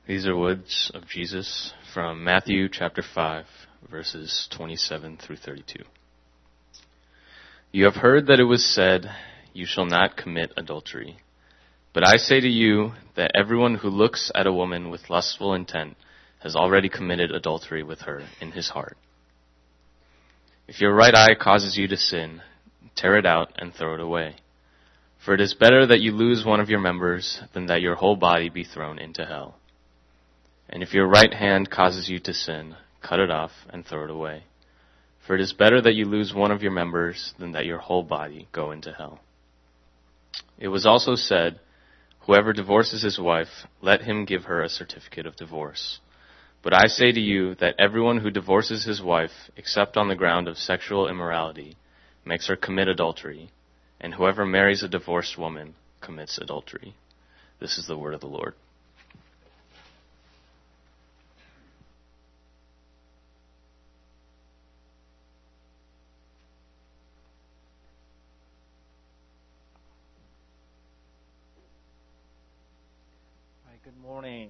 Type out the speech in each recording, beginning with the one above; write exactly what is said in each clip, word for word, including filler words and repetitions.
These are words of Jesus from Matthew chapter five, verses twenty-seven through thirty-two. You have heard that it was said, "You shall not commit adultery." But I say to you that everyone who looks at a woman with lustful intent has already committed adultery with her in his heart. If your right eye causes you to sin, tear it out and throw it away. For it is better that you lose one of your members than that your whole body be thrown into hell. And if your right hand causes you to sin, cut it off and throw it away. For it is better that you lose one of your members than that your whole body go into hell. It was also said, "Whoever divorces his wife, let him give her a certificate of divorce." But I say to you that everyone who divorces his wife, except on the ground of sexual immorality, makes her commit adultery, and whoever marries a divorced woman commits adultery. This is the word of the Lord. Good morning.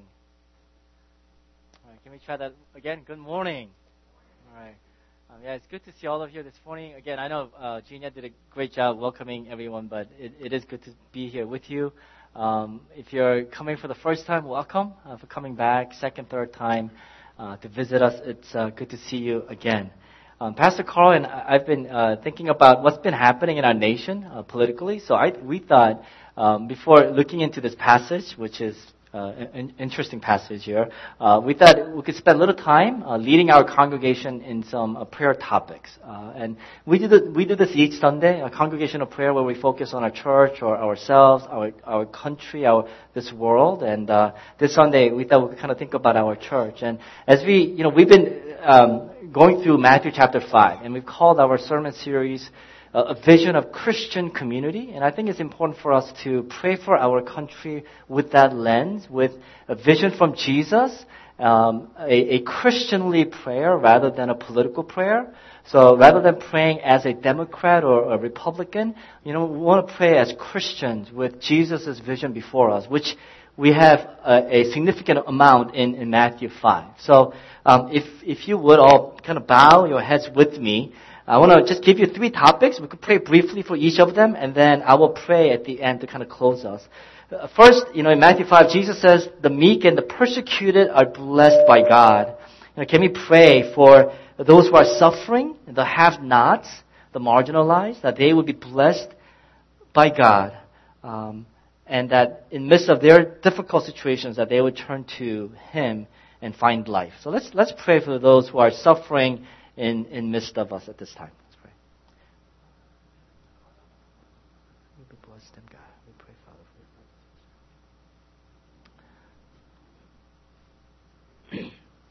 All right, can we try that again? Good morning. All right. Um, yeah, it's good to see all of you this morning. Again, I know uh, Gina did a great job welcoming everyone, but it, it is good to be here with you. Um, if you're coming for the first time, welcome. Uh, for coming back, second, third time uh, to visit us, it's uh, good to see you again. Um, Pastor Carl and I've been uh, thinking about what's been happening in our nation uh, politically. So I, we thought um, before looking into this passage, which is Uh, an interesting passage here. Uh, we thought we could spend a little time uh, leading our congregation in some uh, prayer topics. Uh, and we do, the, we do this each Sunday, a congregational prayer where we focus on our church or ourselves, our our country, our this world. And uh, this Sunday we thought we could kind of think about our church. And as we, you know, we've been um, going through Matthew chapter five, and we've called our sermon series a vision of Christian community. And I think it's important for us to pray for our country with that lens, with a vision from Jesus, um, a, a Christianly prayer rather than a political prayer. So rather than praying as a Democrat or a Republican, you know, we want to pray as Christians with Jesus' vision before us, which we have a, a significant amount in, in Matthew five. So um, if, if you would all kind of bow your heads with me, I want to just give you three topics. We could pray briefly for each of them, and then I will pray at the end to kind of close us. First, you know, in Matthew five, Jesus says, "The meek and the persecuted are blessed by God." You know, can we pray for those who are suffering, the have-nots, the marginalized, that they would be blessed by God, um, and that in the midst of their difficult situations, that they would turn to Him and find life. So let's let's pray for those who are suffering in in midst of us at this time. Let's pray. We bless them, God. We pray, Father, for your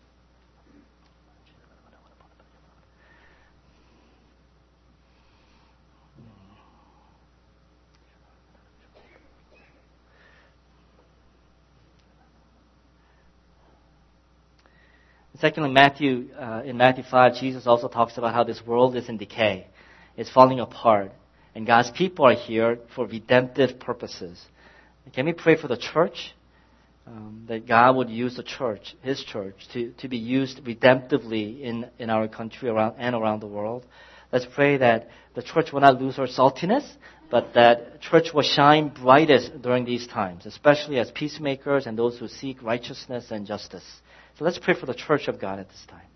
Secondly, Matthew, uh, in Matthew five, Jesus also talks about how this world is in decay. It's falling apart. And God's people are here for redemptive purposes. Can we pray for the church? Um, that God would use the church, His church, to, to be used redemptively in, in our country around and around the world. Let's pray that the church will not lose her saltiness, but that church will shine brightest during these times, especially as peacemakers and those who seek righteousness and justice. So let's pray for the church of God at this time.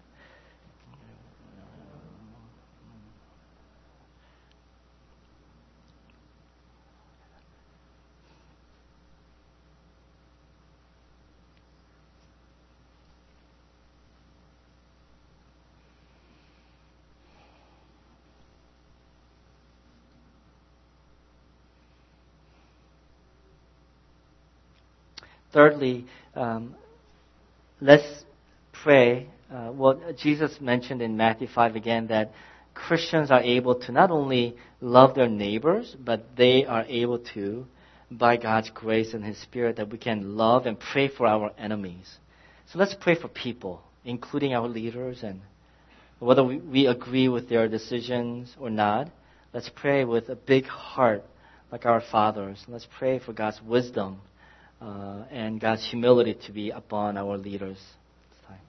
Thirdly, um, let's pray uh, what Jesus mentioned in Matthew five again, that Christians are able to not only love their neighbors, but they are able to, by God's grace and His Spirit, that we can love and pray for our enemies. So let's pray for people, including our leaders, and whether we, we agree with their decisions or not, let's pray with a big heart like our fathers. Let's pray for God's wisdom uh, and God's humility to be upon our leaders. This time.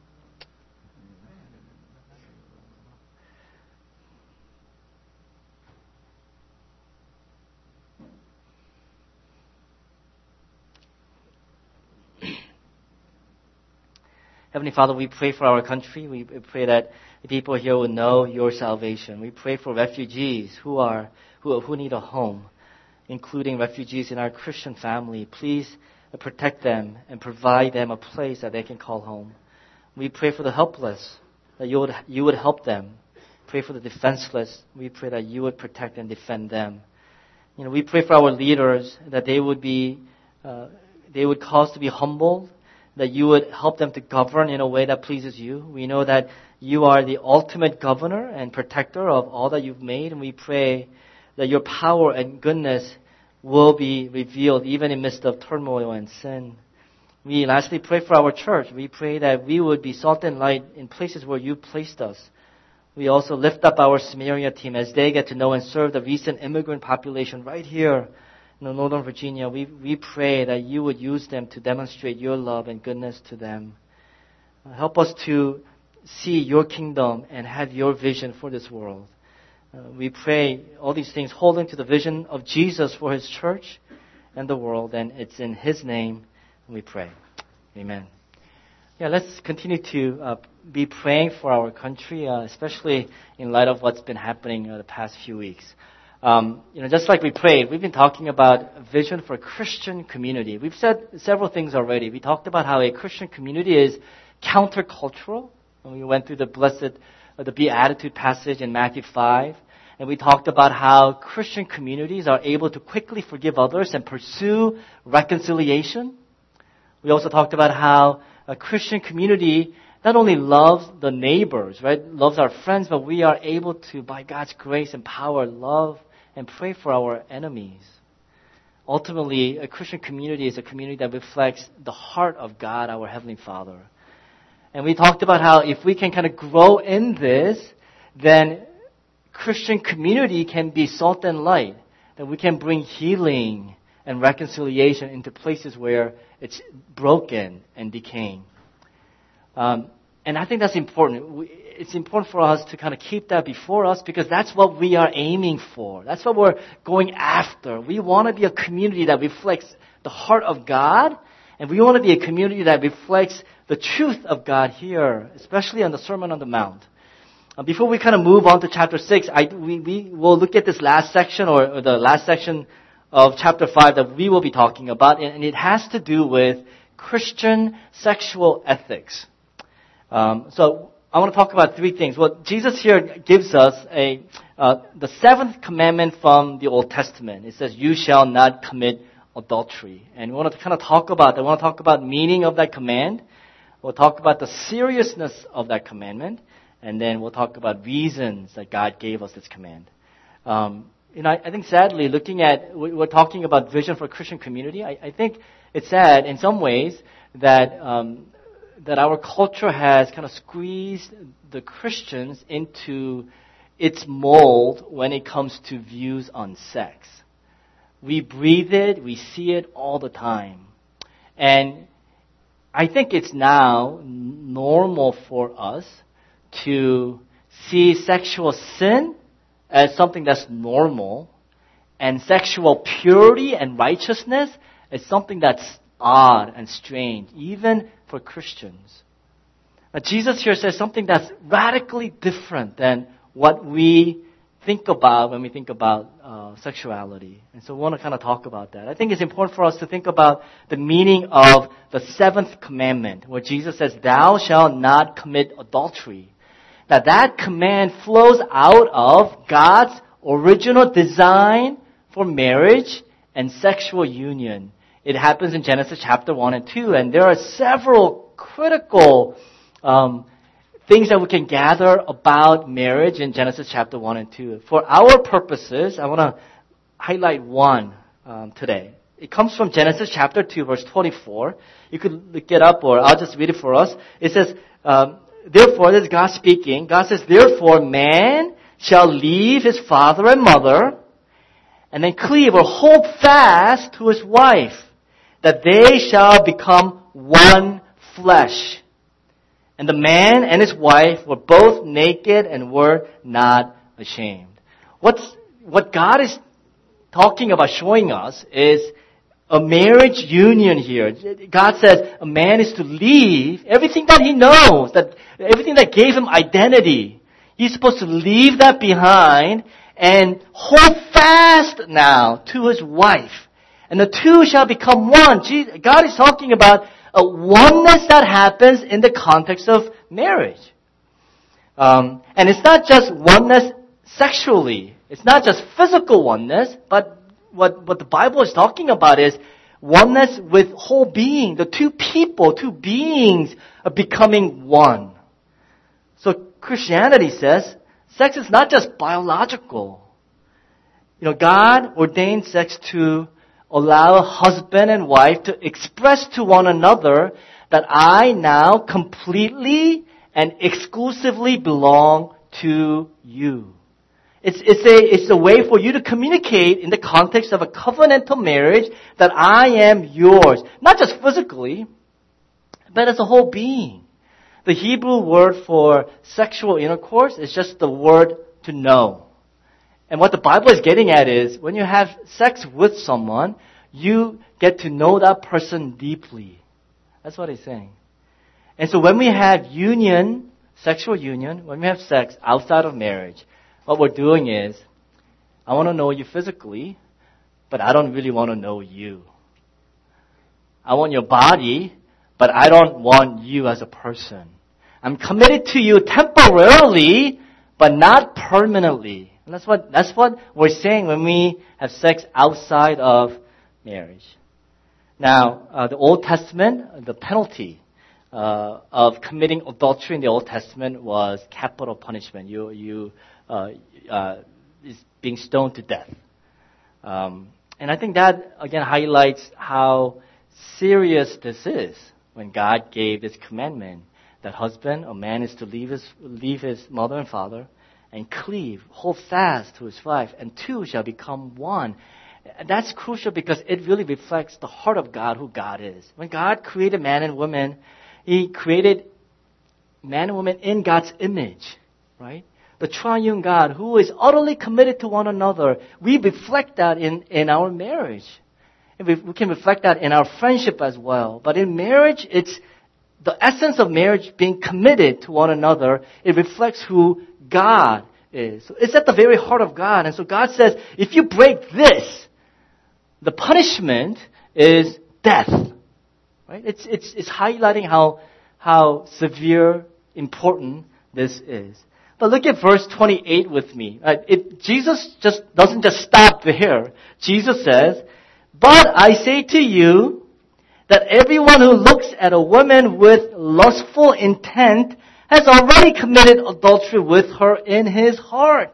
Heavenly Father, we pray for our country. We pray that the people here will know your salvation. We pray for refugees who are who, who need a home, including refugees in our Christian family. Please protect them and provide them a place that they can call home. We pray for the helpless, that you would you would help them. Pray for the defenseless. We pray that you would protect and defend them. You know, we pray for our leaders that they would be uh, they would cause to be humbled, that you would help them to govern in a way that pleases you. We know that you are the ultimate governor and protector of all that you've made, and we pray that your power and goodness will be revealed even in the midst of turmoil and sin. We lastly pray for our church. We pray that we would be salt and light in places where you placed us. We also lift up our Samaria team as they get to know and serve the recent immigrant population right here in Northern Virginia. We we pray that you would use them to demonstrate your love and goodness to them. Uh, help us to see your kingdom and have your vision for this world. Uh, we pray all these things holding to the vision of Jesus for His church and the world, and it's in His name we pray. Amen. Yeah, let's continue to uh, be praying for our country, uh, especially in light of what's been happening uh, the past few weeks. Um, you know, just like we prayed, we've been talking about a vision for a Christian community. We've said several things already. We talked about how a Christian community is countercultural, and we went through the blessed the Beatitude passage in Matthew five. And we talked about how Christian communities are able to quickly forgive others and pursue reconciliation. We also talked about how a Christian community not only loves the neighbors, right, loves our friends, but we are able to, by God's grace and power, love and pray for our enemies. Ultimately, a Christian community is a community that reflects the heart of God, our Heavenly Father. And we talked about how if we can kind of grow in this, then Christian community can be salt and light. That we can bring healing and reconciliation into places where it's broken and decaying. Um, and I think that's important. We, it's important for us to kind of keep that before us because that's what we are aiming for. That's what we're going after. We want to be a community that reflects the heart of God, and we want to be a community that reflects the truth of God here, especially on the Sermon on the Mount. Uh, before we kind of move on to chapter six, I, we, we will look at this last section or, or the last section of chapter five that we will be talking about, and, and it has to do with Christian sexual ethics. Um, so I want to talk about three things. Well, Jesus here gives us a uh, the seventh commandment from the Old Testament. It says, "You shall not commit adultery." And we want to kind of talk about that. We want to talk about meaning of that command. We'll talk about the seriousness of that commandment, and then we'll talk about reasons that God gave us this command. Um, you know, I, I think sadly, looking at, we're talking about vision for a Christian community. I, I think it's sad in some ways that um, that our culture has kind of squeezed the Christians into its mold when it comes to views on sex. We breathe it, we see it all the time, and I think it's now normal for us to see sexual sin as something that's normal and sexual purity and righteousness as something that's odd and strange, even for Christians. Now, Jesus here says something that's radically different than what we think about when we think about uh, sexuality. And so we want to kind of talk about that. I think it's important for us to think about the meaning of the seventh commandment, where Jesus says, "Thou shalt not commit adultery." Now that command flows out of God's original design for marriage and sexual union. It happens in Genesis chapter one and two, and there are several critical um things that we can gather about marriage in Genesis chapter one and two. For our purposes, I want to highlight one um, today. It comes from Genesis chapter two, verse twenty-four. You could look it up, or I'll just read it for us. It says, um, therefore, this is God speaking. God says, "Therefore, man shall leave his father and mother, and then cleave or hold fast to his wife. that they shall become one flesh. And the man and his wife were both naked and were not ashamed. What's, what God is talking about, showing us, is a marriage union here. God says a man is to leave everything that he knows, that everything that gave him identity. He's supposed to leave that behind and hold fast now to his wife. And the two shall become one. God is talking about a oneness that happens in the context of marriage. Um, and it's not just oneness sexually. It's not just physical oneness, but what, what the Bible is talking about is oneness with whole being. The two people, two beings are becoming one. So Christianity says sex is not just biological. You know, God ordained sex to allow husband and wife to express to one another that I now completely and exclusively belong to you. It's, it's a, it's a way for you to communicate in the context of a covenantal marriage that I am yours. Not just physically, but as a whole being. The Hebrew word for sexual intercourse is just the word to know. And what the Bible is getting at is when you have sex with someone, you get to know that person deeply. That's what he's saying. And so when we have union, sexual union, when we have sex outside of marriage, what we're doing is, I want to know you physically, but I don't really want to know you. I want your body, but I don't want you as a person. I'm committed to you temporarily, but not permanently. And that's what, that's what we're saying when we have sex outside of marriage. Now, uh, the Old Testament, the penalty uh, of committing adultery in the Old Testament was capital punishment. You, you, uh, uh, is being stoned to death. Um, and I think that, again, highlights how serious this is when God gave this commandment that husband, a man is to leave his, leave his mother and father and cleave, hold fast to his wife, and two shall become one. That's crucial because it really reflects the heart of God, who God is. When God created man and woman, He created man and woman in God's image, right? The triune God who is utterly committed to one another. We reflect that in, in our marriage. And we, we can reflect that in our friendship as well. But in marriage, it's the essence of marriage being committed to one another. It reflects who God is. So it's at the very heart of God. And so God says, if you break this, the punishment is death. Right? It's, it's, it's highlighting how, how severe, important this is. But look at verse twenty-eight with me. Uh, it, Jesus just doesn't just stop there. Jesus says, but I say to you that everyone who looks at a woman with lustful intent has already committed adultery with her in his heart.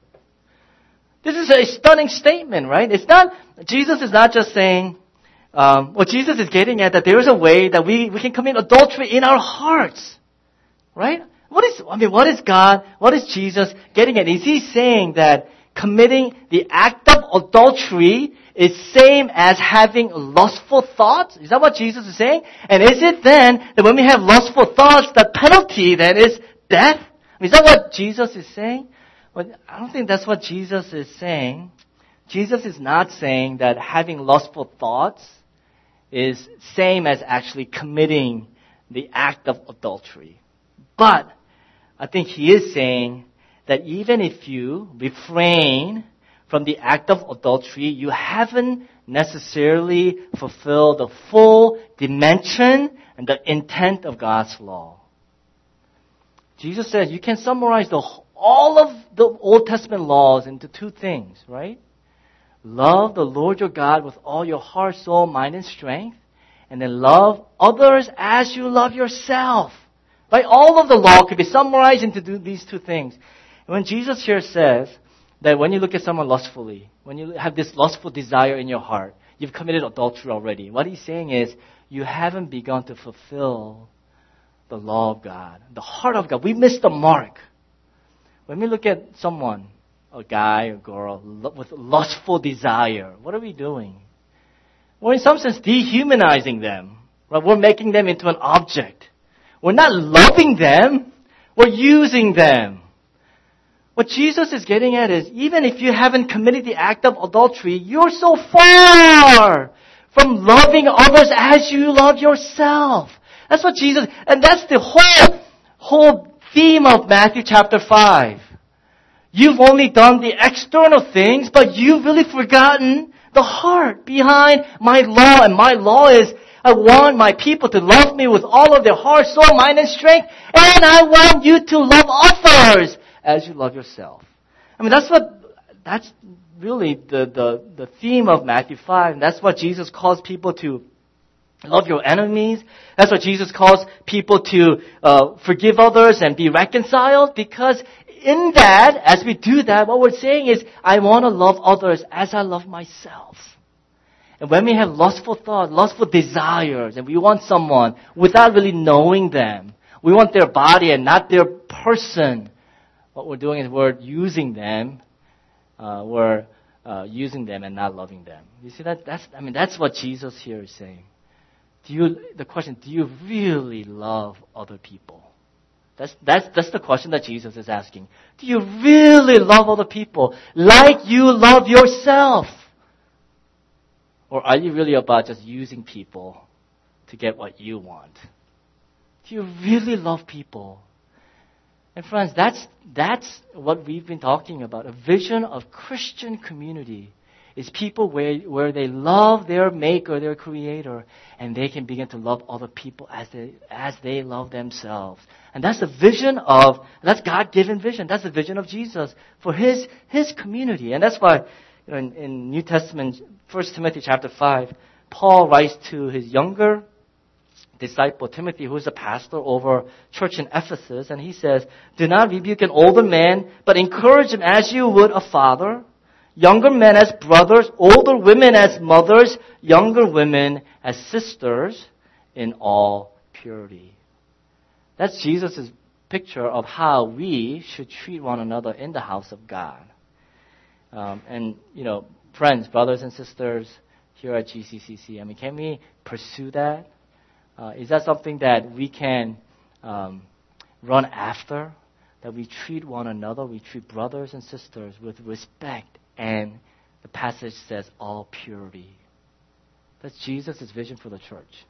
This is a stunning statement, right? It's not, Jesus is not just saying, um, what Jesus is getting at, that there is a way that we, we can commit adultery in our hearts, right? What is, I mean, what is God, what is Jesus getting at? Is He saying that committing the act of adultery is same as having lustful thoughts? Is that what Jesus is saying? And is it then that when we have lustful thoughts, the penalty then is death? I mean, is that what Jesus is saying? Well, I don't think that's what Jesus is saying. Jesus is not saying that having lustful thoughts is same as actually committing the act of adultery. But I think He is saying that even if you refrain from the act of adultery, you haven't necessarily fulfilled the full dimension and the intent of God's law. Jesus says you can summarize the, all of the Old Testament laws into two things, right? Love the Lord your God with all your heart, soul, mind, and strength. And then love others as you love yourself. Right? All of the law could be summarized into these two things. And when Jesus here says that when you look at someone lustfully, when you have this lustful desire in your heart, you've committed adultery already. What He's saying is you haven't begun to fulfill the law of God, the heart of God. We missed the mark. When we look at someone, a guy or girl, with lustful desire, what are we doing? we're in some sense dehumanizing them. Right? We're making them into an object. We're not loving them. We're using them. What Jesus is getting at is, even if you haven't committed the act of adultery, you're so far from loving others as you love yourself. That's what Jesus, and that's the whole, whole theme of Matthew chapter five. You've only done the external things, but you've really forgotten the heart behind my law. And my law is, I want my people to love me with all of their heart, soul, mind, and strength. And I want you to love others as you love yourself. I mean, that's what, that's really the, the, the theme of Matthew five. And that's what Jesus calls people to love your enemies. That's what Jesus calls people to uh, forgive others and be reconciled. Because in that, as we do that, what we're saying is, I want to love others as I love myself. And when we have lustful thoughts, lustful desires, and we want someone without really knowing them, we want their body and not their person, what we're doing is we're using them, uh, we're uh, using them and not loving them. You see that? That's, I mean, that's what Jesus here is saying. Do you, the question, do you really love other people? That's, that's, that's the question that Jesus is asking. Do you really love other people like you love yourself? Or are you really about just using people to get what you want? Do you really love people? And friends, that's, that's what we've been talking about. A vision of Christian community is people where, where they love their maker, their creator, and they can begin to love other people as they, as they love themselves. And that's the vision of, that's God-given vision. That's the vision of Jesus for His, His community. And that's why, you know, in, in New Testament, First Timothy chapter five, Paul writes to his younger disciple Timothy, who is a pastor over church in Ephesus, and he says, do not rebuke an older man, but encourage him as you would a father. Younger men as brothers, older women as mothers, younger women as sisters in all purity. That's Jesus' picture of how we should treat one another in the house of God. Um, and, you know, friends, brothers and sisters here at G C C C, I mean, can we pursue that? Uh, is that something that we can um, run after? That we treat one another, we treat brothers and sisters with respect. And the passage says, all purity. That's Jesus' vision for the church.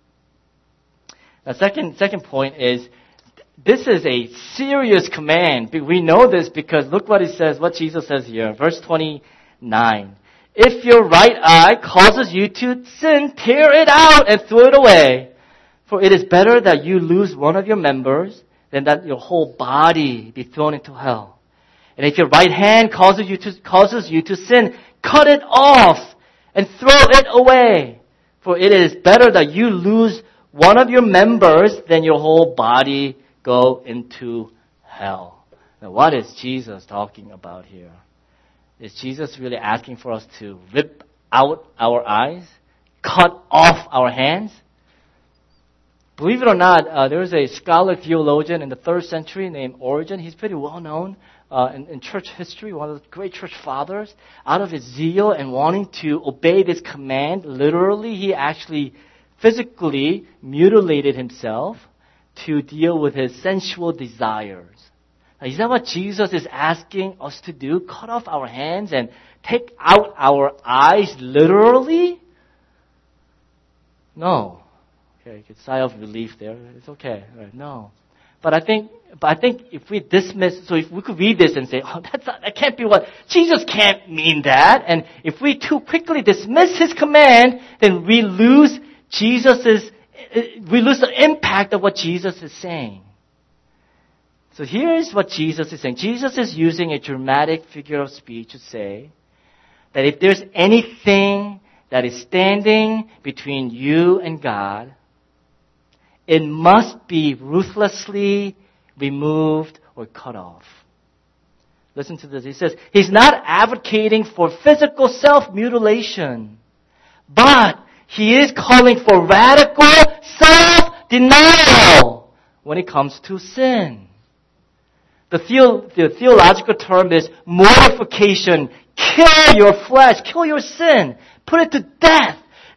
The second, second point is, this is a serious command. We know this because look what it says, what Jesus says here. Verse twenty-nine. If your right eye causes you to sin, tear it out and throw it away. For it is better that you lose one of your members than that your whole body be thrown into hell. And if your right hand causes you to, causes you to sin, cut it off and throw it away. For it is better that you lose one of your members than your whole body go into hell. Now, what is Jesus talking about here? Is Jesus really asking for us to rip out our eyes? Cut off our hands? Believe it or not, uh, there was a scholar theologian in the third century named Origen. He's pretty well known uh, in, in church history, one of the great church fathers. Out of his zeal and wanting to obey this command, literally, he actually physically mutilated himself to deal with his sensual desires. Now, is that what Jesus is asking us to do? Cut off our hands and take out our eyes literally? No. Okay, you could sigh of relief there. It's okay. Right, no. But I think, but I think if we dismiss, so if we could read this and say, oh, that's not, that can't be what, Jesus can't mean that. And if we too quickly dismiss His command, then we lose Jesus's, we lose the impact of what Jesus is saying. So here's what Jesus is saying. Jesus is using a dramatic figure of speech to say that if there's anything that is standing between you and God, it must be ruthlessly removed or cut off. Listen to this. He says, He's not advocating for physical self-mutilation, but He is calling for radical self-denial when it comes to sin. The, theo- the theological term is mortification. Kill your flesh. Kill your sin. Put it to death.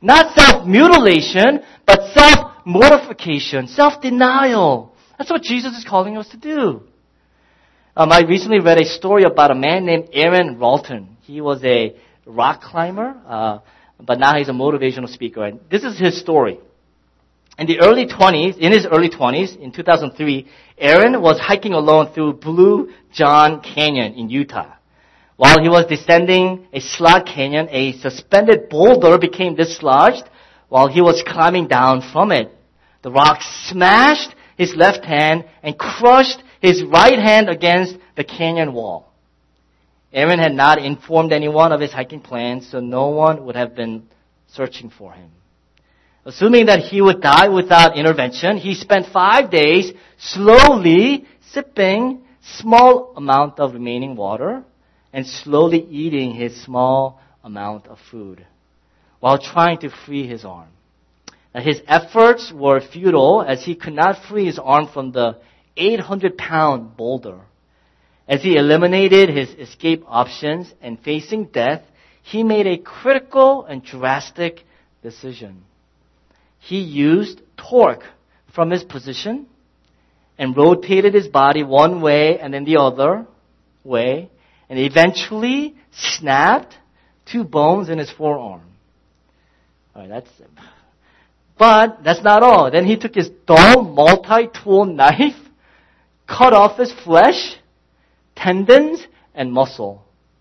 Not self-mutilation, but self-mortification, self-denial. That's what Jesus is calling us to do. Um, I recently read a story about a man named Aaron Ralton. He was a rock climber, uh, but now he's a motivational speaker. And this is his story. In the early twenties, in his early twenties, in two thousand three, Aaron was hiking alone through Blue John Canyon in Utah. While he was descending a slot canyon, a suspended boulder became dislodged while he was climbing down from it. The rock smashed his left hand and crushed his right hand against the canyon wall. Aaron had not informed anyone of his hiking plans, so no one would have been searching for him. Assuming that he would die without intervention, he spent five days slowly sipping small amount of remaining water and slowly eating his small amount of food while trying to free his arm. Now, his efforts were futile as he could not free his arm from the eight hundred pound boulder. As he eliminated his escape options and facing death, he made a critical and drastic decision. He used torque from his position and rotated his body one way and then the other way, and eventually snapped two bones in his forearm. All right, that's, but that's not all. Then he took his dull multi-tool knife, cut off his flesh, tendons, and muscle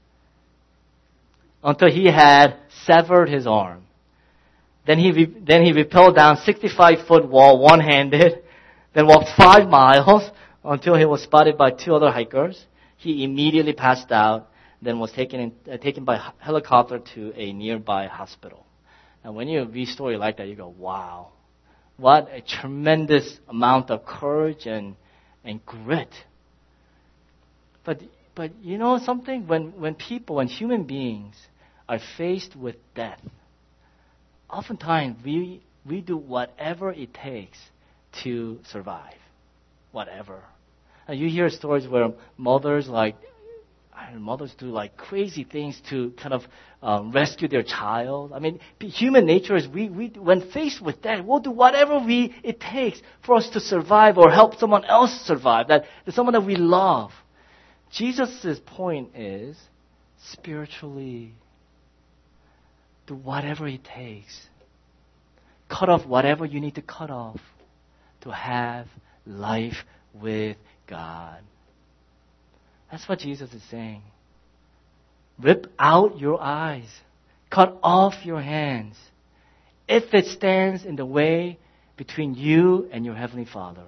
until he had severed his arm. Then he then he rappelled down sixty-five foot wall one-handed, then walked five miles until he was spotted by two other hikers. He immediately passed out, then was taken in, uh, taken by helicopter to a nearby hospital. And when you read a story like that, you go, wow, what a tremendous amount of courage and and grit. But but you know something? When when people, when human beings are faced with death, oftentimes we we do whatever it takes to survive. Whatever. And you hear stories where mothers like I don't know, mothers do like crazy things to kind of um, rescue their child. I mean, human nature is we, we when faced with that, we'll do whatever we it takes for us to survive or help someone else survive, that someone that we love. Jesus' point is spiritually do whatever it takes. Cut off whatever you need to cut off to have life with God. That's what Jesus is saying. Rip out your eyes. Cut off your hands if it stands in the way between you and your Heavenly Father.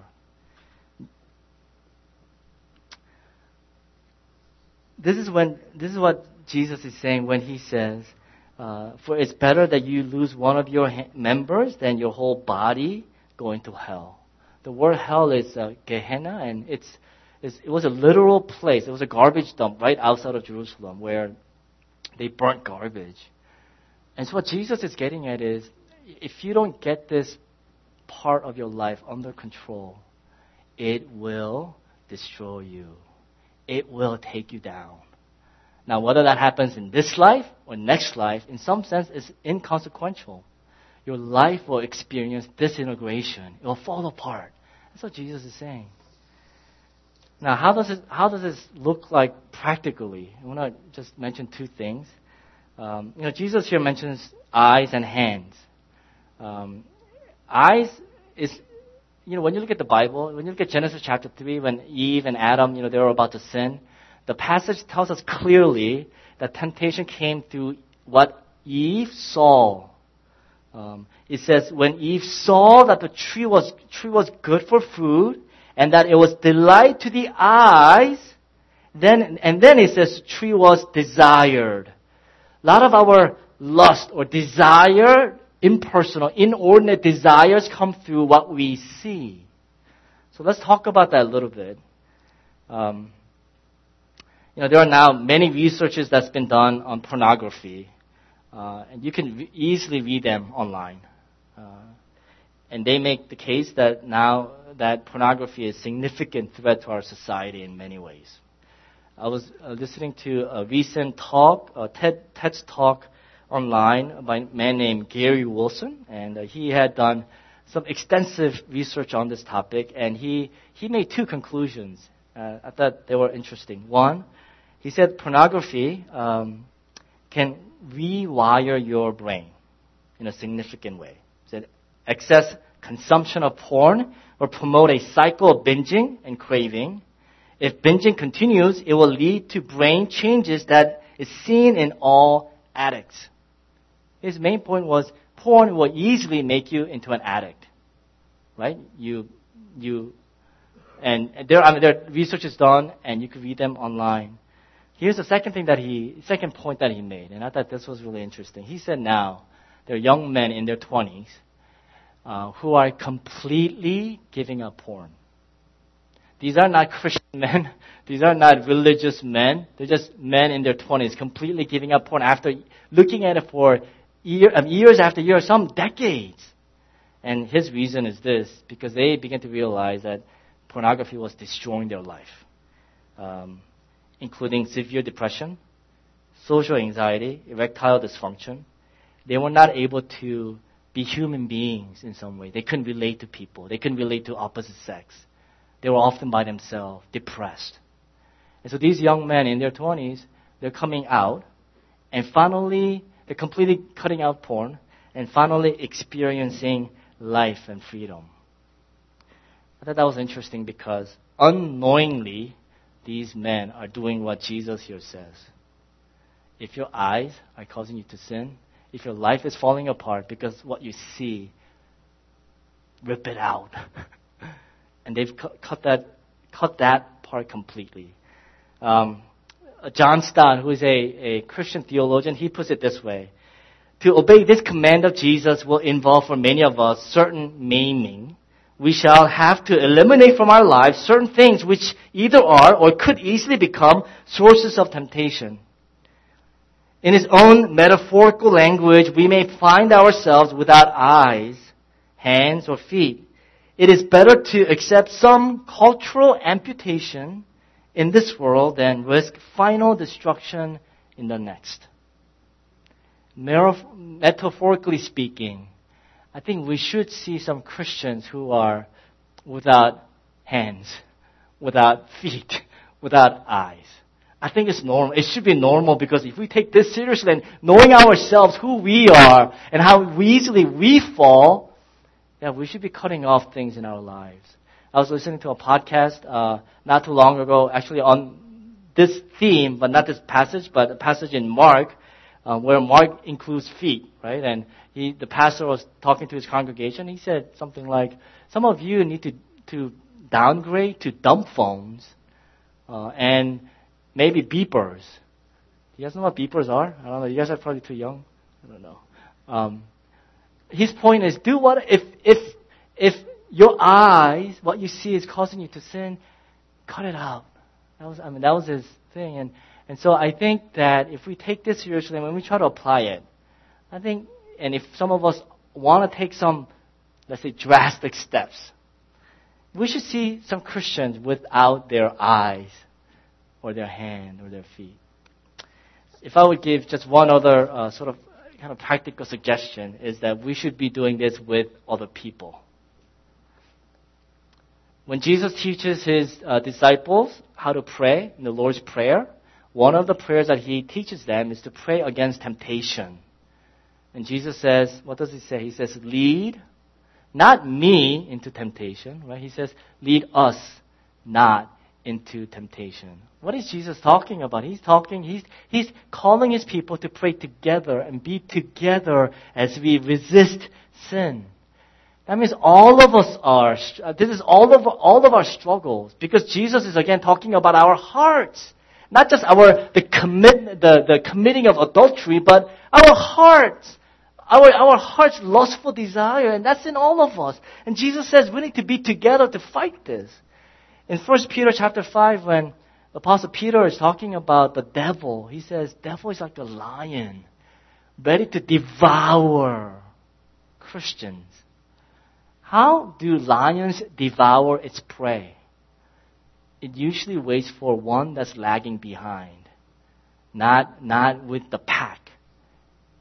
This is when this is what Jesus is saying when he says, uh, for it's better that you lose one of your ha- members than your whole body going to hell. The word hell is uh, Gehenna, and it's, it's it was a literal place. It was a garbage dump right outside of Jerusalem where they burnt garbage. And so what Jesus is getting at is, if you don't get this part of your life under control, it will destroy you. It will take you down. Now, whether that happens in this life or next life, in some sense, is inconsequential. Your life will experience disintegration. It will fall apart. That's what Jesus is saying. Now, how does it, how does this look like practically? I want to just mention two things. Um, you know, Jesus here mentions eyes and hands. Um, eyes is, you know, when you look at the Bible, when you look at Genesis chapter three, when Eve and Adam, you know, they were about to sin, the passage tells us clearly that temptation came through what Eve saw. Um, it says, when Eve saw that the tree was tree was good for food and that it was delight to the eyes, then and then it says tree was desired. A lot of our lust or desire, impersonal, inordinate desires come through what we see. So let's talk about that a little bit. Um, you know, there are now many researches that's been done on pornography. Uh, and you can re- easily read them online. Uh, and they make the case that now that pornography is a significant threat to our society in many ways. I was uh, listening to a recent talk, a TED, TED's talk online by a man named Gary Wilson, and uh, he had done some extensive research on this topic, and he, he made two conclusions. Uh, I thought they were interesting. One, he said pornography um, can rewire your brain in a significant way. He said excess consumption of porn will promote a cycle of binging and craving. If binging continues, it will lead to brain changes that is seen in all addicts. His main point was porn will easily make you into an addict, right? You, you, and there, I mean, there are research is done, and you can read them online. Here's the second thing that he, second point that he made, and I thought this was really interesting. He said now there are young men in their twenties uh, who are completely giving up porn. These are not Christian men. These are not religious men. They're just men in their twenties completely giving up porn after looking at it for year, um, years after years, some decades. And his reason is this, because they began to realize that pornography was destroying their life, um, including severe depression, social anxiety, erectile dysfunction. They were not able to be human beings in some way. They couldn't relate to people. They couldn't relate to opposite sex. They were often by themselves, depressed. And so these young men in their twenties, they're coming out, and finally, they're completely cutting out porn, and finally experiencing life and freedom. I thought that was interesting because unknowingly, these men are doing what Jesus here says. If your eyes are causing you to sin, if your life is falling apart because what you see, rip it out. And they've cu- cut that cut that part completely. Um, John Stott, who is a, a Christian theologian, he puts it this way. To obey this command of Jesus will involve for many of us certain maiming. We shall have to eliminate from our lives certain things which either are or could easily become sources of temptation. In his own metaphorical language, we may find ourselves without eyes, hands, or feet. It is better to accept some cultural amputation in this world than risk final destruction in the next. Metaphorically speaking, I think we should see some Christians who are without hands, without feet, without eyes. I think it's normal. It should be normal because if we take this seriously and knowing ourselves who we are and how easily we fall, yeah, we should be cutting off things in our lives. I was listening to a podcast uh, not too long ago, actually on this theme, but not this passage, but a passage in Mark, uh, where Mark includes feet, right? And he, the pastor was talking to his congregation. He said something like, "Some of you need to to downgrade to dumb phones uh, and maybe beepers." You guys know what beepers are? I don't know. You guys are probably too young. I don't know. Um, His point is, do what, if, if, if your eyes, what you see is causing you to sin, cut it out. That was, I mean, that was his thing. And, and so I think that if we take this seriously and when we try to apply it, I think, and if some of us want to take some, let's say, drastic steps, we should see some Christians without their eyes or their hand or their feet. If I would give just one other uh, sort of kind of practical suggestion is that we should be doing this with other people. When Jesus teaches his uh, disciples how to pray in the Lord's Prayer, one of the prayers that he teaches them is to pray against temptation. And Jesus says, what does he say? He says, lead, not me into temptation, right? He says, lead us not into temptation. What is Jesus talking about? He's talking, he's, he's calling his people to pray together and be together as we resist sin. That means all of us are, this is all of, all of our struggles, because Jesus is again talking about our hearts. Not just our, the commit, the, the committing of adultery, but our hearts. Our, our heart's lustful desire, and that's in all of us. And Jesus says we need to be together to fight this. In First Peter chapter five, when Apostle Peter is talking about the devil, he says, devil is like a lion, ready to devour Christians. How do lions devour its prey? It usually waits for one that's lagging behind, not, not with the pack.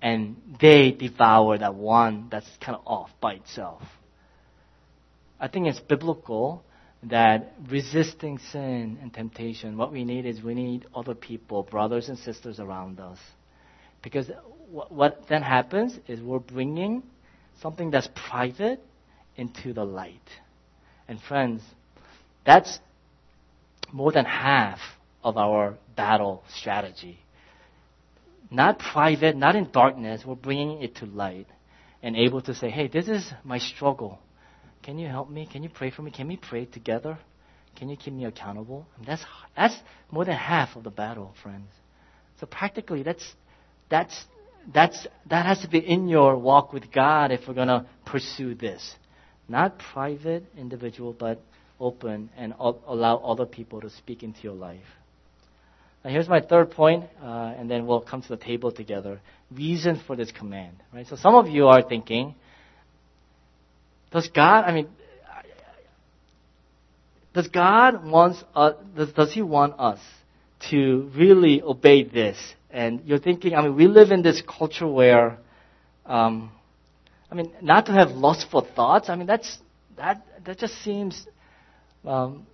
and they devour that one that's kind of off by itself. I think it's biblical that resisting sin and temptation, what we need is we need other people, brothers and sisters around us. Because what then happens is we're bringing something that's private into the light. And friends, that's more than half of our battle strategy. Not private, not in darkness, we're bringing it to light and able to say, hey, this is my struggle. Can you help me? Can you pray for me? Can we pray together? Can you keep me accountable? And that's that's more than half of the battle, friends. So practically, that's that's that's that has to be in your walk with God if we're gonna pursue this, not private, individual, but open and allow other people to speak into your life. Now, here's my third point, uh, and then we'll come to the table together. Reason for this command, right? So some of you are thinking, does God? I mean, does God wants? Uh, does does He want us to really obey this? And you're thinking, I mean, we live in this culture where, um, I mean, not to have lustful thoughts. I mean, that's that that just seems um,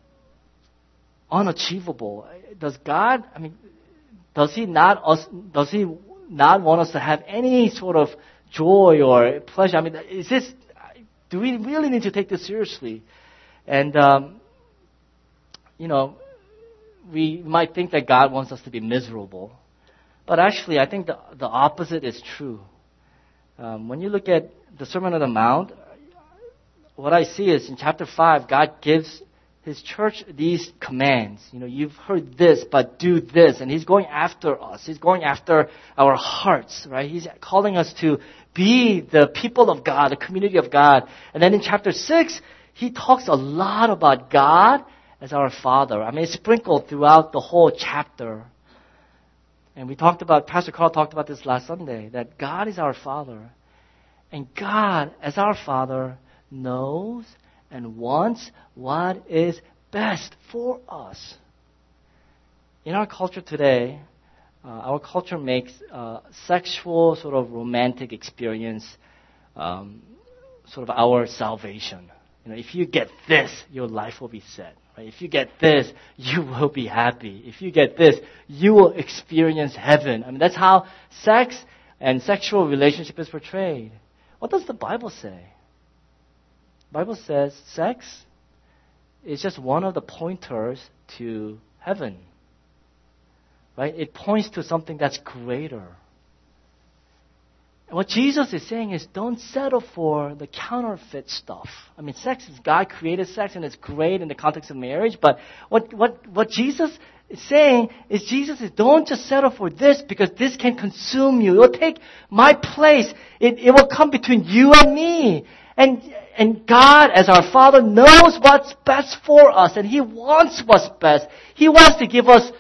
unachievable. Does God? I mean, does He not us? Does He not want us to have any sort of joy or pleasure? I mean, is this? Do we really need to take this seriously? And um, you know, we might think that God wants us to be miserable, but actually, I think the the opposite is true. Um, when you look at the Sermon on the Mount, what I see is in chapter five, God gives His church these commands. You know, you've heard this, but do this. And He's going after us. He's going after our hearts, right? He's calling us to be the people of God, the community of God. And then in chapter six, He talks a lot about God as our Father. I mean, it's sprinkled throughout the whole chapter. And we talked about, Pastor Carl talked about this last Sunday, that God is our Father. And God, as our Father, knows and wants what is best for us. In our culture today, uh, our culture makes uh, sexual sort of romantic experience um, sort of our salvation. You know, if you get this, your life will be set. Right? If you get this, you will be happy. If you get this, you will experience heaven. I mean, that's how sex and sexual relationship is portrayed. What does the Bible say? The Bible says sex is just one of the pointers to heaven. Right? It points to something that's greater. And what Jesus is saying is don't settle for the counterfeit stuff. I mean, sex is, God created sex and it's great in the context of marriage, but what, what, what Jesus is saying is Jesus is don't just settle for this because this can consume you. It will take my place. It, it will come between you and me. And, and God, as our Father, knows what's best for us, and He wants what's best. He wants to give us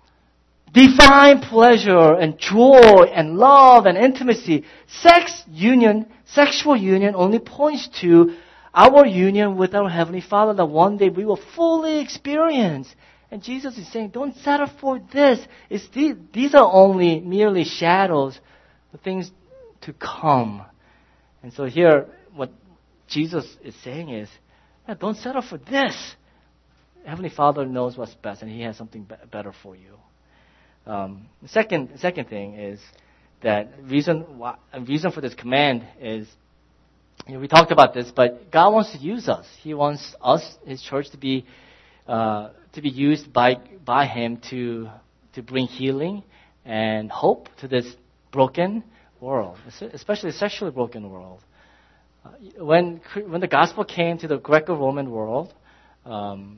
divine pleasure and joy and love and intimacy. Sex union, sexual union only points to our union with our Heavenly Father that one day we will fully experience. And Jesus is saying, don't settle for this. It's these, these are only merely shadows of things to come. And so here, what Jesus is saying is, yeah, don't settle for this. Heavenly Father knows what's best, and He has something be- better for you. Um, the second, second thing is that reason why, a reason for this command is, you know, we talked about this, but God wants to use us. He wants us, His church, to be uh, to be used by by Him to to bring healing and hope to this broken world, especially a sexually broken world. Uh, when when the gospel came to the Greco-Roman world, um,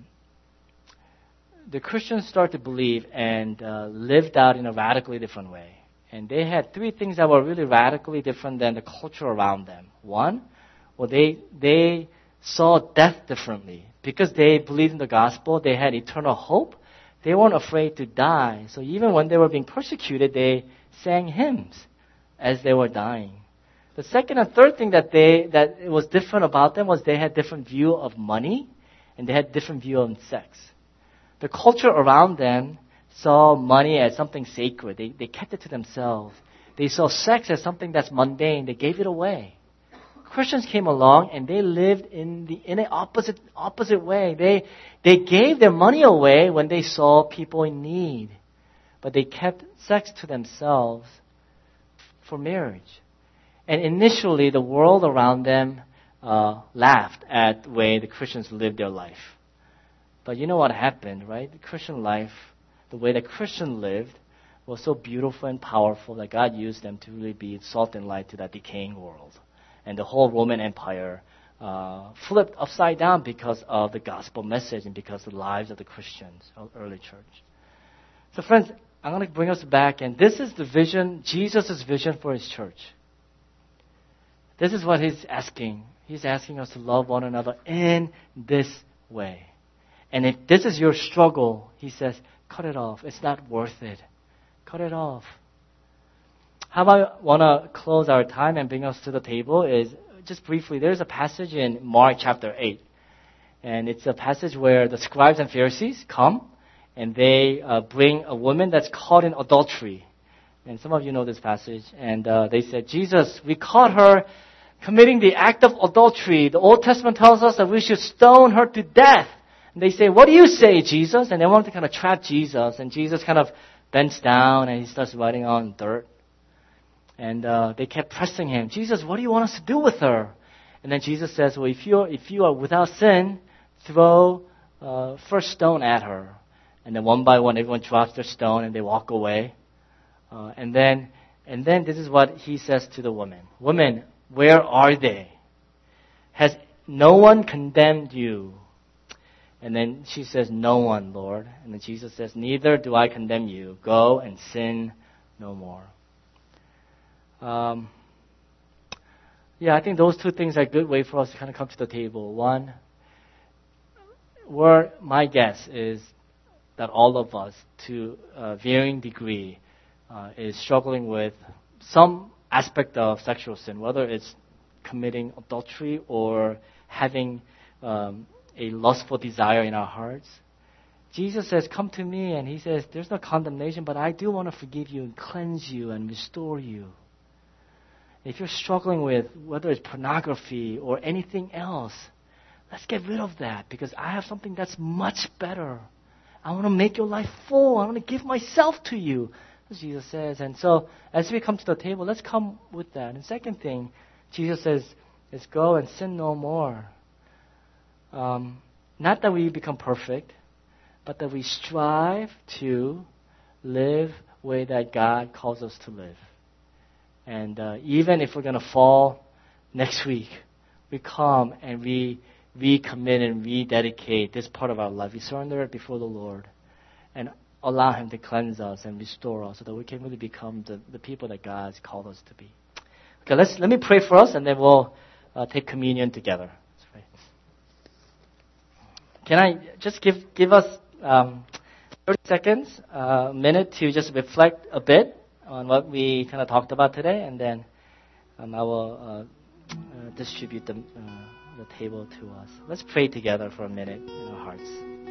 the Christians started to believe and uh, lived out in a radically different way. And they had three things that were really radically different than the culture around them. One, well, they they saw death differently. Because they believed in the gospel, they had eternal hope. They weren't afraid to die. So even when they were being persecuted, they sang hymns as they were dying. The second and third thing that they that it was different about them was they had different view of money, and they had different view on sex. The culture around them saw money as something sacred. They they kept it to themselves. they saw sex as something that's mundane. They gave it away. Christians came along and they lived in the in an opposite opposite way. They they gave their money away when they saw people in need, but they kept sex to themselves for marriage. And initially, the world around them uh, laughed at the way the Christians lived their life. But you know what happened, right? The Christian life, the way the Christian lived, was so beautiful and powerful that God used them to really be salt and light to that decaying world. And the whole Roman Empire uh, flipped upside down because of the gospel message and because of the lives of the Christians, of the early church. So friends, I'm going to bring us back, and this is the vision, Jesus' vision for his church. This is what he's asking. He's asking us to love one another in this way. And if this is your struggle, he says, cut it off. It's not worth it. Cut it off. How about I want to close our time and bring us to the table is, just briefly, there's a passage in Mark chapter eight. And it's a passage where the scribes and Pharisees come and they uh, bring a woman that's caught in adultery. And some of you know this passage. And uh, they said, Jesus, we caught her committing the act of adultery. The Old Testament tells us that we should stone her to death. And they say, what do you say, Jesus? And they want to kind of trap Jesus. And Jesus kind of bends down and he starts writing on dirt. And uh, they kept pressing him. Jesus, what do you want us to do with her? And then Jesus says, well, if you are, if you are without sin, throw uh, first stone at her. And then one by one, everyone drops their stone and they walk away. Uh, and then, and then this is what he says to the woman. Woman, where are they? Has no one condemned you? And then she says, no one, Lord. And then Jesus says, neither do I condemn you. Go and sin no more. Um, yeah, I think those two things are a good way for us to kind of come to the table. One, where my guess is that all of us, to a varying degree, uh, is struggling with some aspect of sexual sin, whether it's committing adultery or having um, a lustful desire in our hearts. Jesus says, come to me, and he says, there's no condemnation, but I do want to forgive you and cleanse you and restore you. If you're struggling with whether it's pornography or anything else, let's get rid of that because I have something that's much better. I want to make your life full. I want to give myself to you, as Jesus says. And so as we come to the table, let's come with that. And second thing, Jesus says, is go and sin no more. Um, not that we become perfect, but that we strive to live the way that God calls us to live. And uh, even if we're going to fall next week, we come and we recommit and rededicate this part of our life. We surrender it before the Lord and allow Him to cleanse us and restore us so that we can really become the, the people that God has called us to be. Okay, let's let me pray for us and then we'll uh, take communion together. Let's pray. Can I just give give us um, thirty seconds, a uh, minute to just reflect a bit on what we kind of talked about today, and then um, I will uh, uh, distribute the, uh, the table to us. Let's pray together for a minute in our hearts.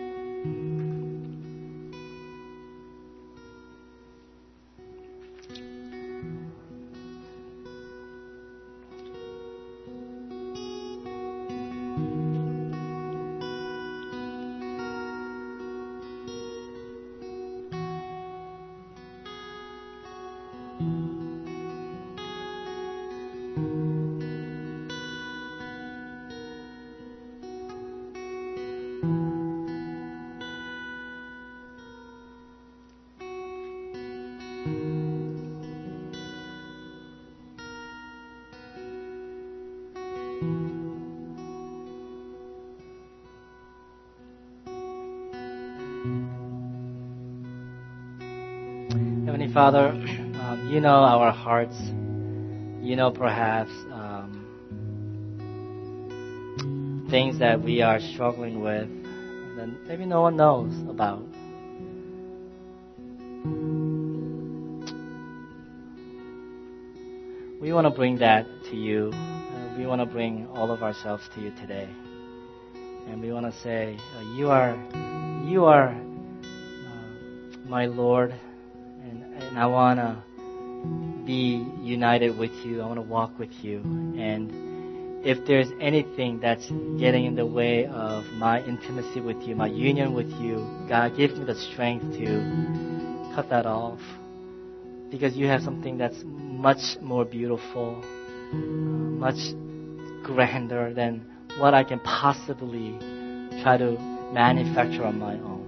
Heavenly Father, um, you know our hearts. You know perhaps um, things that we are struggling with that maybe no one knows about. We want to bring that to you. Uh, we want to bring all of ourselves to you today. And we want to say, uh, you are, you are uh, my Lord. And I want to be united with you. I want to walk with you. And if there's anything that's getting in the way of my intimacy with you, my union with you, God, give me the strength to cut that off. Because you have something that's much more beautiful, uh, much grander than what I can possibly try to manufacture on my own.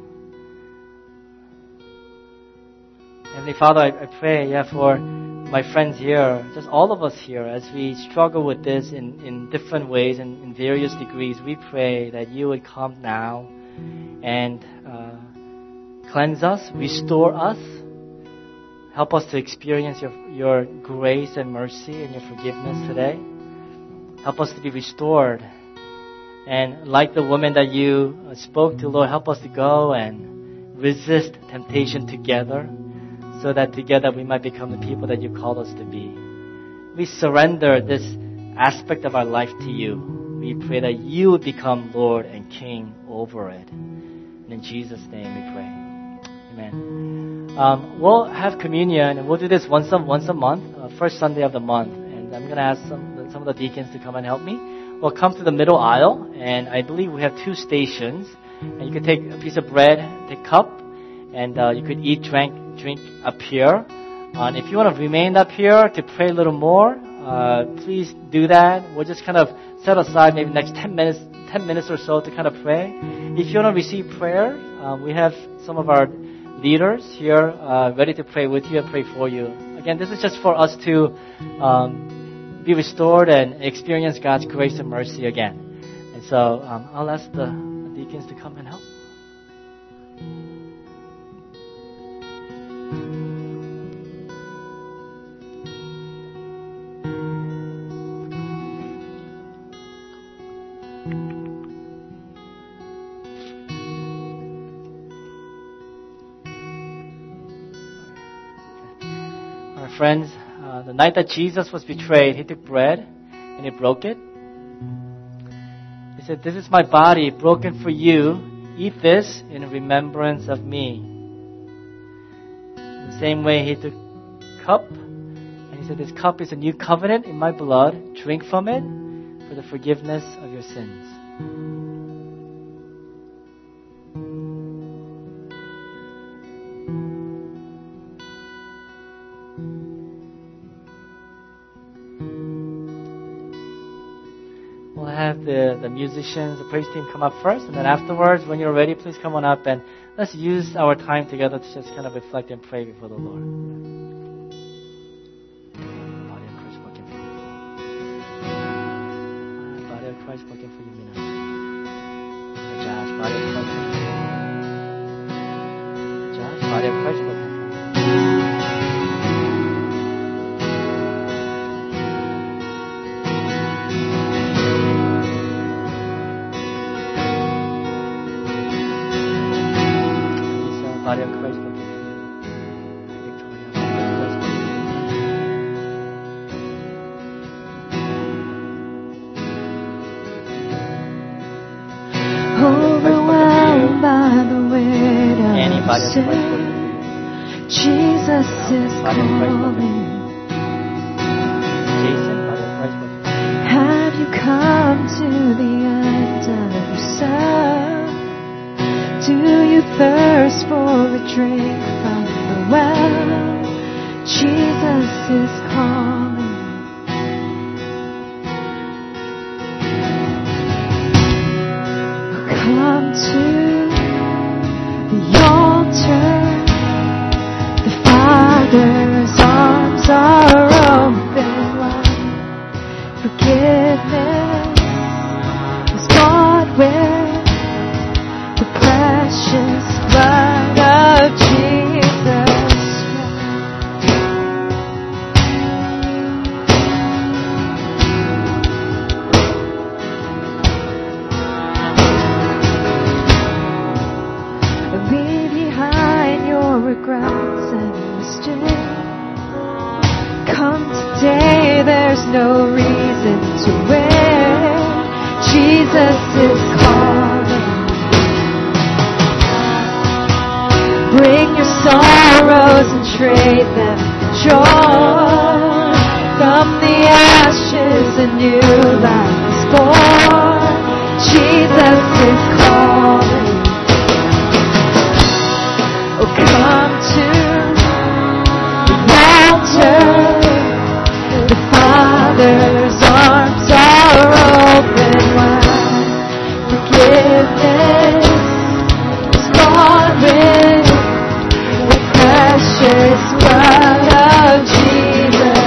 Heavenly Father, I, I pray, yeah, for my friends here, just all of us here, as we struggle with this in, in different ways and in various degrees, we pray that you would come now and uh, cleanse us, restore us, help us to experience your, your grace and mercy and your forgiveness today. Help us to be restored. And like the woman that you spoke to, Lord, help us to go and resist temptation together, so that together we might become the people that you called us to be. We surrender this aspect of our life to you. We pray that you would become Lord and King over it. And in Jesus' name we pray. Amen. Um, we'll have communion, and we'll do this once a, once a month, uh, first Sunday of the month. And I'm going to ask some, some of the deacons to come and help me. We'll come to the middle aisle, and I believe we have two stations. And you can take a piece of bread, take a cup, and uh, you could eat, drink, drink up here. Uh, and if you want to remain up here to pray a little more, uh, please do that. We'll just kind of set aside maybe next ten minutes, ten minutes or so to kind of pray. If you want to receive prayer, uh, we have some of our leaders here uh, ready to pray with you and pray for you. Again, this is just for us to um, be restored and experience God's grace and mercy again. And so um, I'll ask the, the deacons to come and help. Friends, uh, the night that Jesus was betrayed, he took bread and he broke it. He said, "This is my body broken for you. Eat this in remembrance of me." The same way he took cup and he said, "This cup is a new covenant in my blood. Drink from it for the forgiveness of your sins." Have the, the musicians, the praise team come up first, and then afterwards, when you're ready, please come on up and let's use our time together to just kind of reflect and pray before the Lord. Body of Christ working for you. Body of Christ working for you, Mina. Hey, Josh, body of Christ working for you. Josh, body of Christ working for you. Body of Christ working for you. Victoria, body of Christ working for you. Overwhelmed by the weight of Annie, body of Christ working for you. Jesus is calling. Jason, body of Christ working for you. Have you come to the end of yourself? Do you thirst for a drink from the well? Jesus is calling. Come to the altar. The Father's arms are open wide. Forgiveness is bought with precious blood of Jesus Christ. Leave behind your regrets and mistakes. Come today, there's no reason to wait. Jesus is calling. Bring your sorrows and trade them for joy. From the ashes a new life is born. Jesus is calling. Oh, come to the altar. The Father's arms are open wide. Forgiveness is bought with the precious blood of Jesus.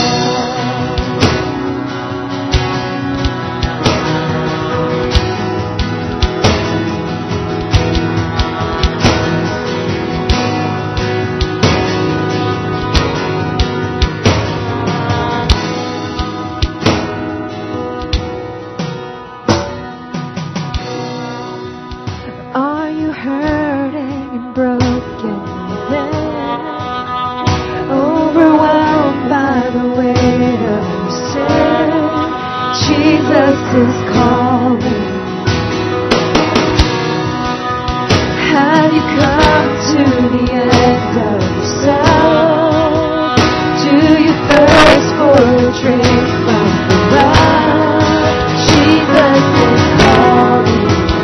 Are you hurting and broken within? Overwhelmed by the weight of your sin? Jesus is calling. Have you come to the end of yourself? Do you thirst for a drink from the well? Jesus is calling.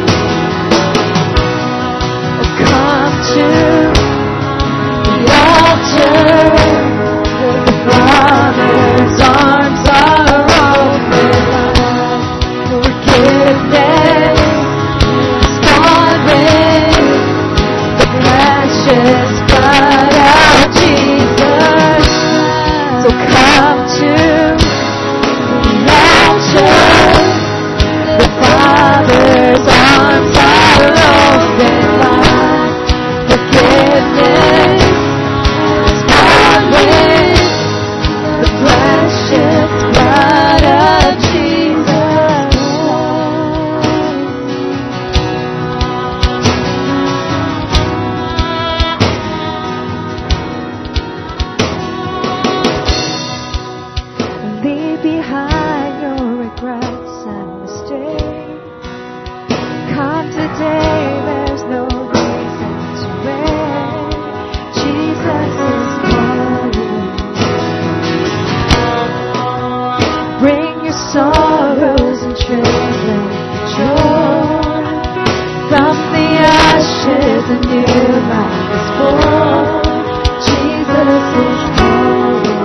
Come to the altar. The Father's arms are open wide. Forgiveness is bought with the precious blood of Jesus. So come to the altar. The Father's arms are open wide. Forgiveness is bought with the precious blood of Jesus. Leave behind your regrets and mistakes. Come today, there's no reason to wait. Jesus is calling. Bring your sorrows and trembling for joy. From the ashes a new life is born. Jesus is calling.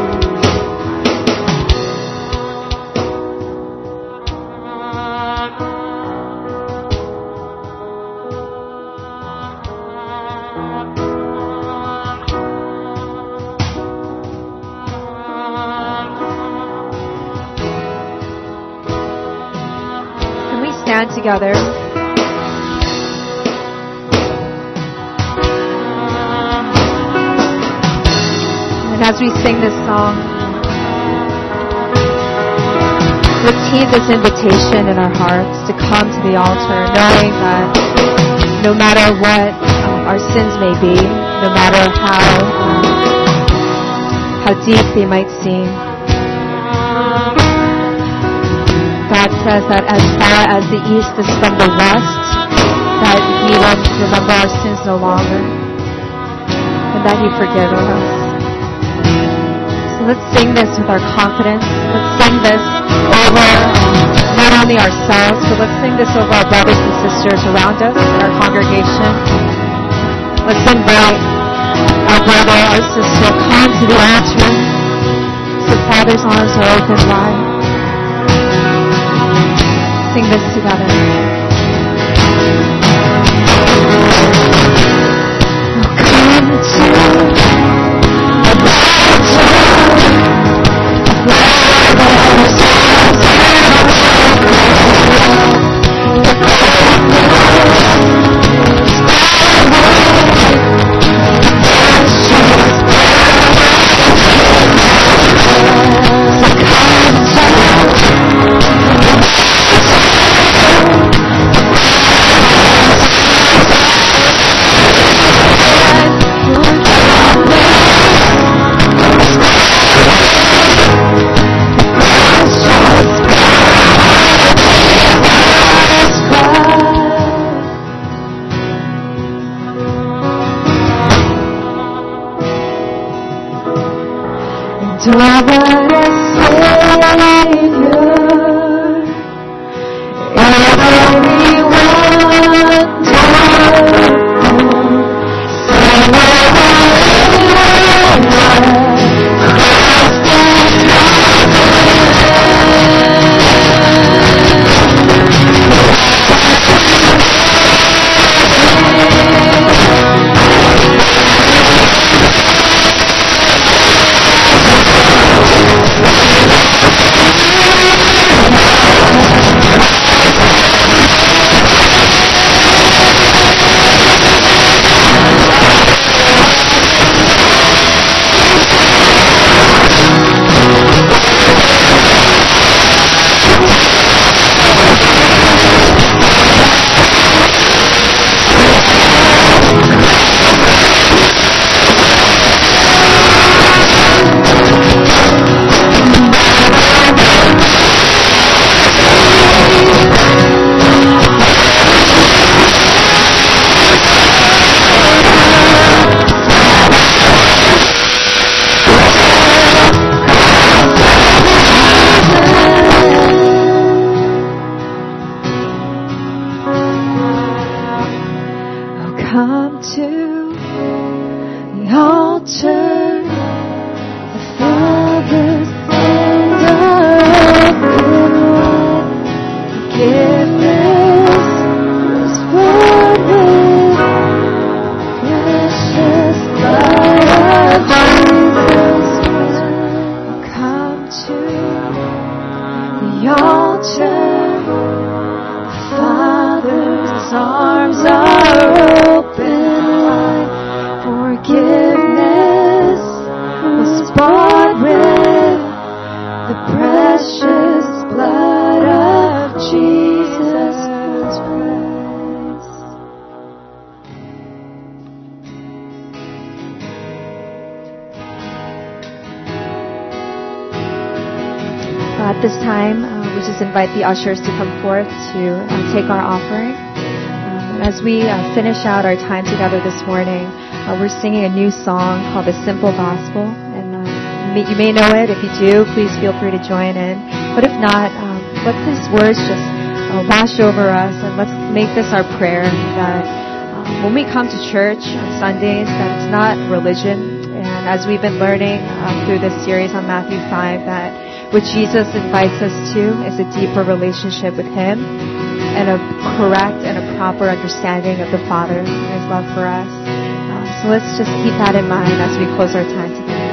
Can we stand together? And as we sing this song, let's heed this invitation in our hearts to come to the altar, knowing that no matter what um, our sins may be, no matter how um, how deep they might seem, God says that as far as the east is from the west, that He will remember our sins no longer, and that He forgives us. So let's sing this with our confidence. Let's sing this over um, not only ourselves, but let's sing this over our brothers and sisters around us in our congregation. Let's invite our brother, our sister, come to the altar. So the Father's arms are open wide. Sing this together. Come to the altar. All that is time, uh, we just invite the ushers to come forth to uh, take our offering. Um, as we uh, finish out our time together this morning, uh, we're singing a new song called The Simple Gospel. And uh, you, may, you may know it. If you do, please feel free to join in. But if not, um, let these words just uh, wash over us, and let's make this our prayer that uh, when we come to church on Sundays, that it's not religion. And as we've been learning um, through this series on Matthew five, that what Jesus invites us to is a deeper relationship with Him and a correct and a proper understanding of the Father and His love for us. Uh, so let's just keep that in mind as we close our time together.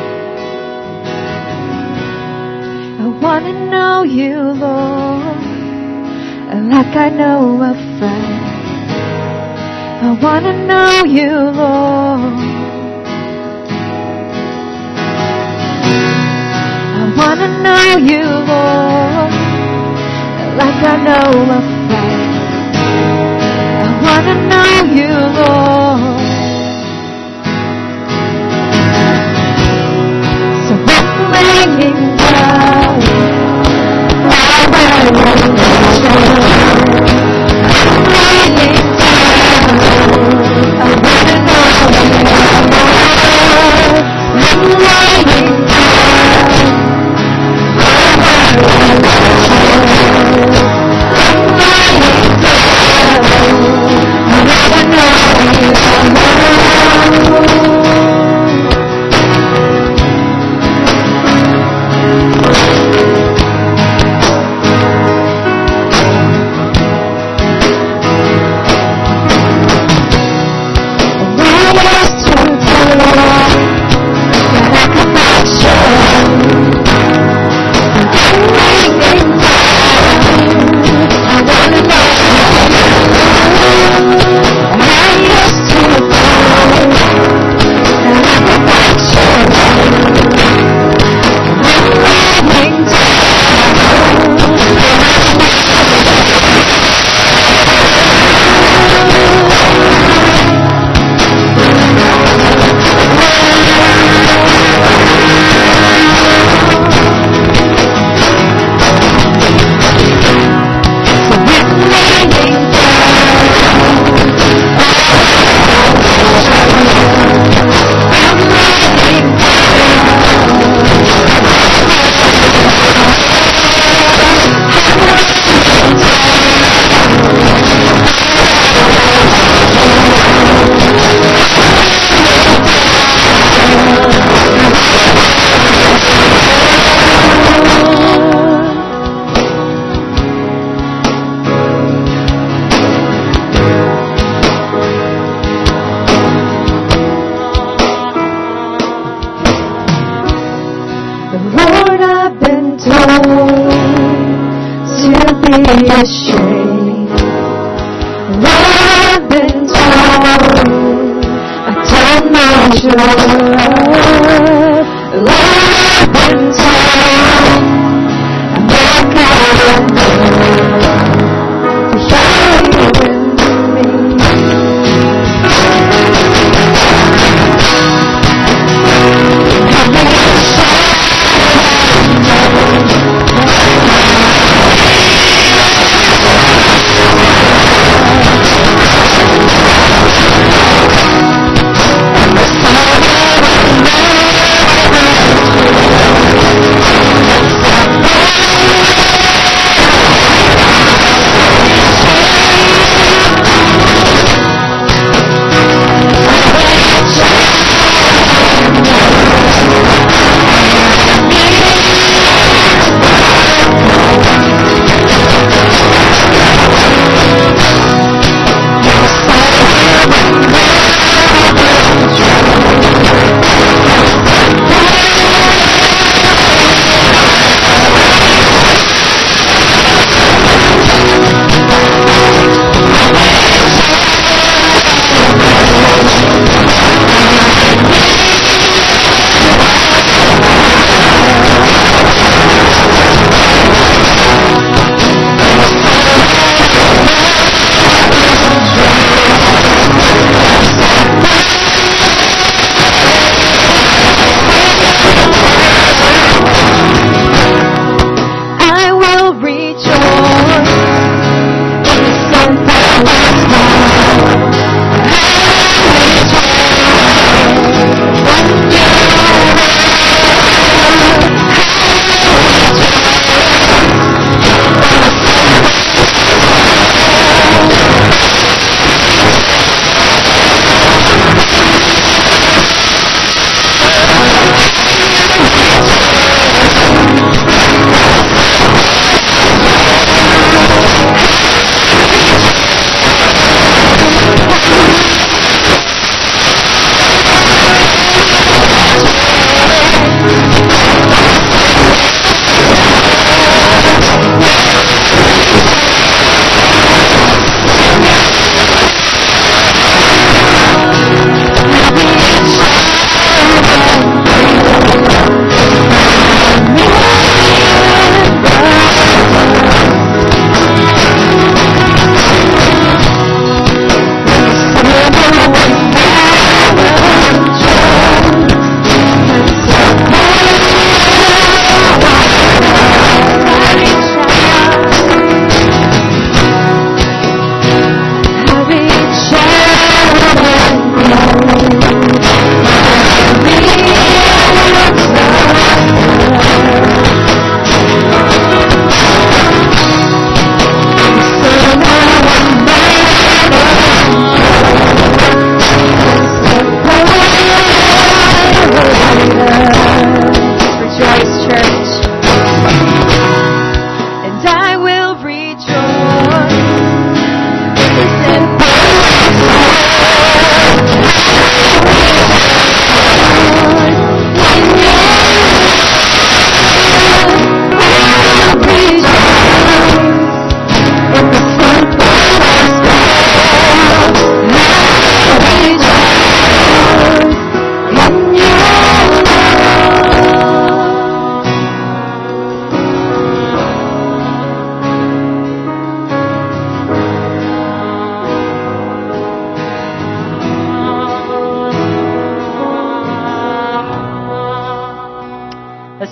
I want to know You, Lord, like I know a friend. I want to know You, Lord. I want to know You, Lord, like I know a friend. I want to know You, Lord. So I'm laying down my revelation. I'm laying down. I want to know You, Lord. I'm laying down.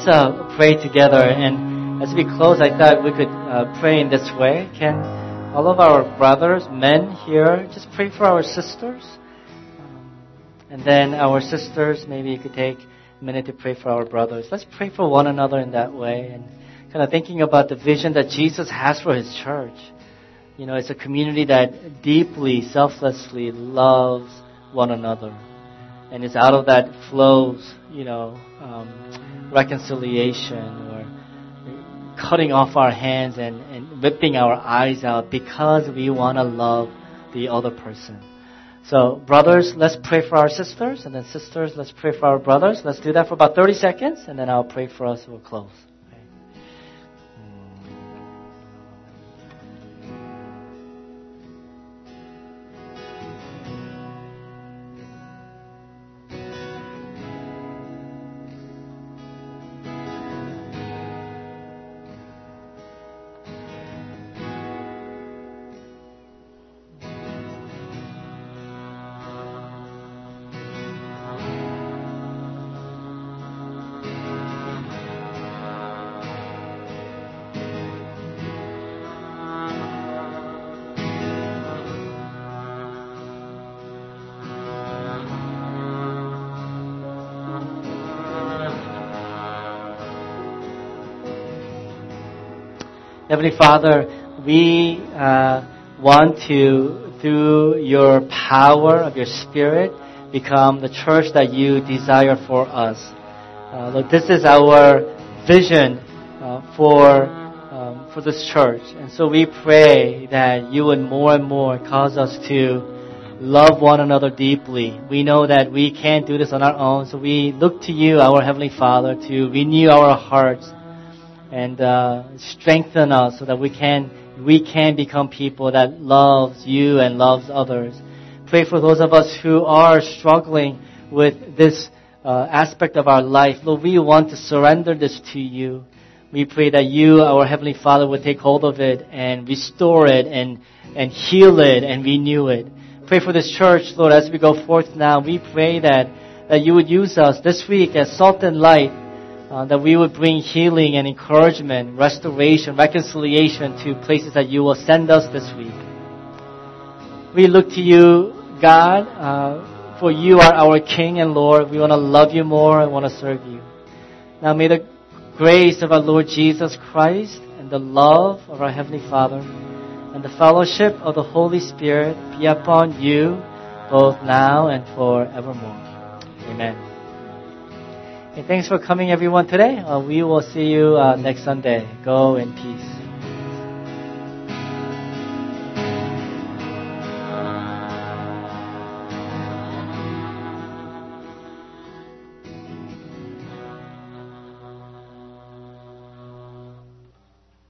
let's uh, pray together. And as we close, I thought we could uh, pray in this way. Can all of our brothers, men here, just pray for our sisters? Um, and then our sisters, maybe you could take a minute to pray for our brothers. Let's pray for one another in that way. And kind of thinking about the vision that Jesus has for His church. You know, it's a community that deeply, selflessly loves one another. And it's out of that flows, you know, um, reconciliation or cutting off our hands and, and ripping our eyes out because we want to love the other person. So, brothers, let's pray for our sisters. And then sisters, let's pray for our brothers. Let's do that for about thirty seconds. And then I'll pray for us. We'll close. Heavenly Father, we uh, want to, through your power of your Spirit, become the church that you desire for us. Uh, Lord, this is our vision uh, for um, for this church. And so we pray that you would more and more cause us to love one another deeply. We know that we can't do this on our own, so we look to you, our Heavenly Father, to renew our hearts and uh, strengthen us so that we can we can become people that loves you and loves others. Pray for those of us who are struggling with this uh, aspect of our life. Lord, we want to surrender this to you. We pray that you, our Heavenly Father, would take hold of it and restore it and, and heal it and renew it. Pray for this church, Lord, as we go forth now. We pray that, that you would use us this week as salt and light. Uh, that we would bring healing and encouragement, restoration, reconciliation to places that you will send us this week. We look to you, God, uh, for you are our King and Lord. We want to love you more and want to serve you. Now may the grace of our Lord Jesus Christ and the love of our Heavenly Father and the fellowship of the Holy Spirit be upon you both now and forevermore. Amen. Okay, thanks for coming, everyone, today. Uh, we will see you uh, next Sunday. Go in peace.